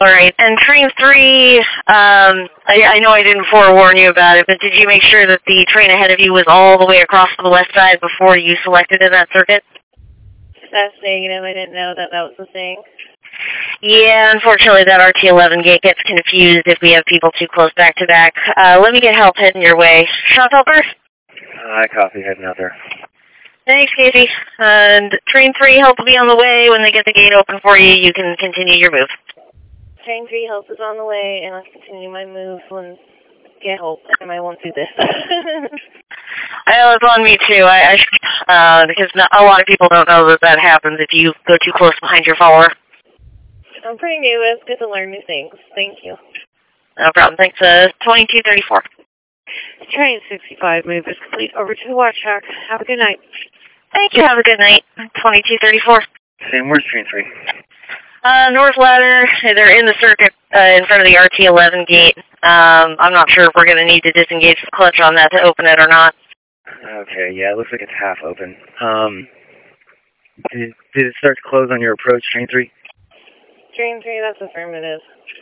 Alright, and train 3, I know I didn't forewarn you about it, but did you make sure that the train ahead of you was all the way across to the west side before you selected in that circuit? That's negative. I didn't know that was the thing. Yeah, unfortunately that RT11 gate gets confused if we have people too close back to back. Let me get help heading your way. Shot helper? I copy, heading out there. Thanks, Casey. And train 3, help will be on the way. When they get the gate open for you, you can continue your move. Train 3 help is on the way, and I'll continue my move when get help, and I won't do this. I know it's on me too. Because a lot of people don't know that happens if you go too close behind your follower. I'm pretty new. It's good to learn new things. Thank you. No problem. Thanks. 2234. Train 65 move is complete. Over to the watch track. Have a good night. Thank you. Have a good night. 2234. Same, where's train 3? North ladder. They're in the circuit in front of the RT11 gate. I'm not sure if we're going to need to disengage the clutch on that to open it or not. Okay, yeah, it looks like it's half open. Did it start to close on your approach, train 3? Train 3, that's affirmative.